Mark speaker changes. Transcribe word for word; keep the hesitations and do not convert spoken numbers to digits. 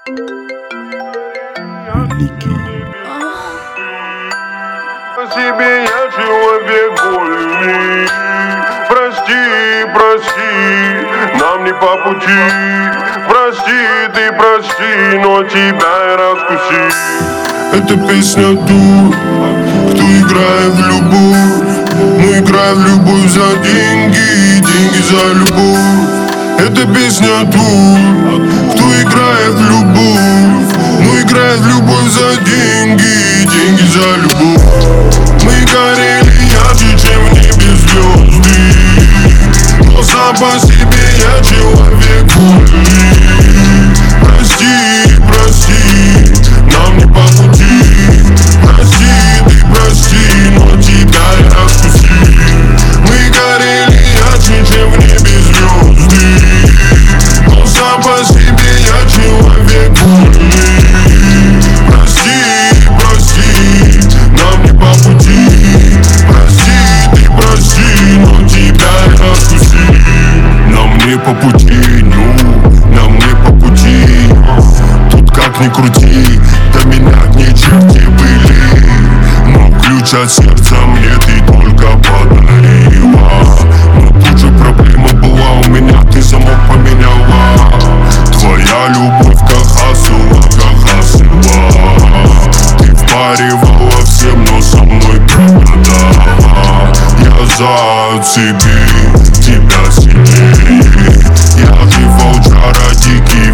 Speaker 1: Великий.
Speaker 2: По себе я человек вольный. Прости, прости, нам не по пути. Прости, ты прости, но тебя я раскуси.
Speaker 3: Это песня дур, кто играет в любовь. Мы играем в любовь за деньги, деньги за любовь. Это песня дур, кто играет в любовь. Мы играем в любовь за деньги, деньги за любовь. Мы горели ярче, чем в небе звезды. Но сам по себе я человек вольный. Прости, прости, нам не по пути. Прости, ты прости, но тебя я раскуси. Мы горели ярче, чем в небе звезды. Но сам по себе я человек вольный. Прости, прости, нам не по пути. Прости, ты прости, но тебя я раскуси. Нам не по пути, ну, нам не по пути. Тут как ни крути, до меня не черти были. Но ключ от сердца мне ты только подарила. Но тут же проблема была у меня, ты замок поменяла. Твоя любовь как хасула, как хасула. Ты впаривала всем, но со мной пропадала. Я зацепил тебя сильнее. Я же волчара дикий